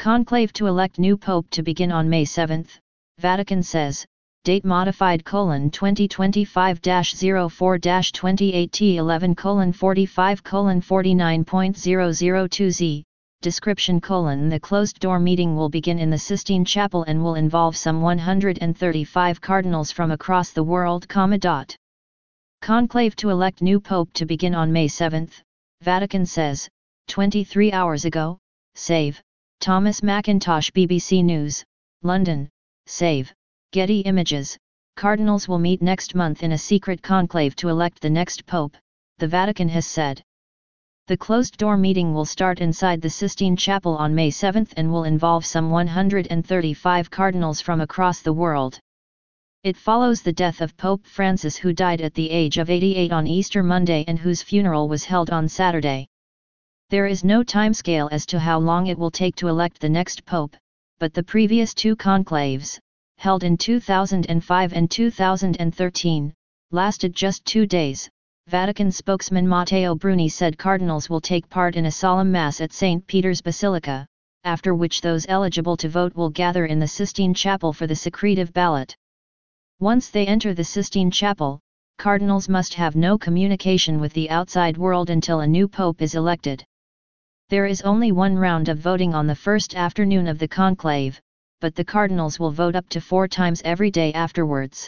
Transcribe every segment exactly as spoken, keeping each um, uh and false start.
Conclave to elect new pope to begin on May seventh, Vatican says, date modified colon twenty twenty-five dash zero four dash twenty-eight T eleven colon forty-five colon forty-nine point zero zero two Z, description colon the closed-door meeting will begin in the Sistine Chapel and will involve some one hundred thirty-five cardinals from across the world, comma dot. Conclave to elect new pope to begin on May seventh, Vatican says, twenty-three hours ago, save, Thomas McIntosh B B C News, London, save, Getty Images, cardinals will meet next month in a secret conclave to elect the next pope, the Vatican has said. The closed-door meeting will start inside the Sistine Chapel on May seventh and will involve some one hundred thirty-five cardinals from across the world. It follows the death of Pope Francis, who died at the age of eighty-eight on Easter Monday and whose funeral was held on Saturday. There is no timescale as to how long it will take to elect the next pope, but the previous two conclaves, held in two thousand five and two thousand thirteen, lasted just two days. Vatican spokesman Matteo Bruni said cardinals will take part in a solemn mass at Saint Peter's Basilica, after which those eligible to vote will gather in the Sistine Chapel for the secretive ballot. Once they enter the Sistine Chapel, cardinals must have no communication with the outside world until a new pope is elected. There is only one round of voting on the first afternoon of the conclave, but the cardinals will vote up to four times every day afterwards.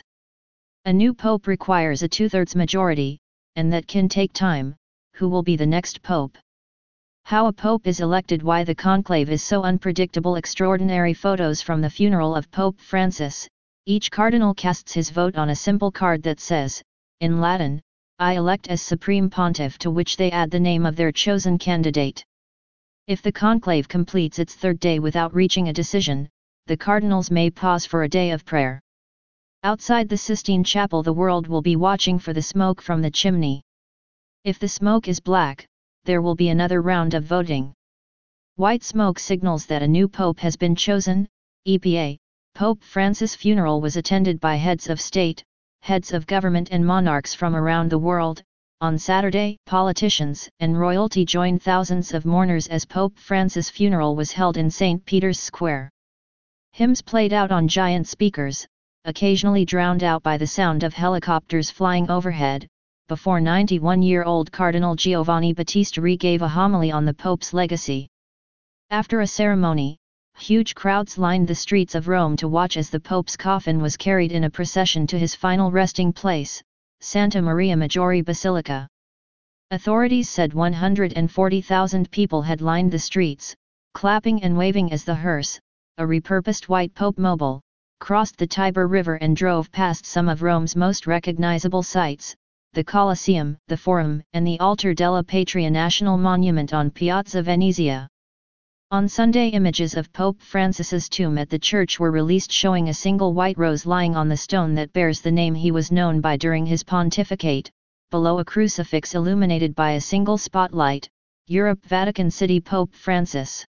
A new pope requires a two-thirds majority, and that can take time. Who will be the next pope? How a pope is elected, why the conclave is so unpredictable. Extraordinary photos from the funeral of Pope Francis. Each cardinal casts his vote on a simple card that says, in Latin, I elect as Supreme Pontiff, to which they add the name of their chosen candidate. If the conclave completes its third day without reaching a decision, the cardinals may pause for a day of prayer. Outside the Sistine Chapel, the world will be watching for the smoke from the chimney. If the smoke is black, there will be another round of voting. White smoke signals that a new pope has been chosen. E P A, Pope Francis' funeral was attended by heads of state, heads of government and monarchs from around the world. On Saturday, politicians and royalty joined thousands of mourners as Pope Francis' funeral was held in Saint Peter's Square. Hymns played out on giant speakers, occasionally drowned out by the sound of helicopters flying overhead, before ninety-one-year-old Cardinal Giovanni Battista Re gave a homily on the Pope's legacy. After a ceremony, huge crowds lined the streets of Rome to watch as the Pope's coffin was carried in a procession to his final resting place, Santa Maria Maggiore Basilica. Authorities said one hundred forty thousand people had lined the streets, clapping and waving as the hearse, a repurposed white Pope mobile, crossed the Tiber River and drove past some of Rome's most recognizable sites, the Colosseum, the Forum, and the Altar della Patria National Monument on Piazza Venezia. On Sunday, images of Pope Francis's tomb at the church were released, showing a single white rose lying on the stone that bears the name he was known by during his pontificate, below a crucifix illuminated by a single spotlight. Europe, Vatican City. Pope Francis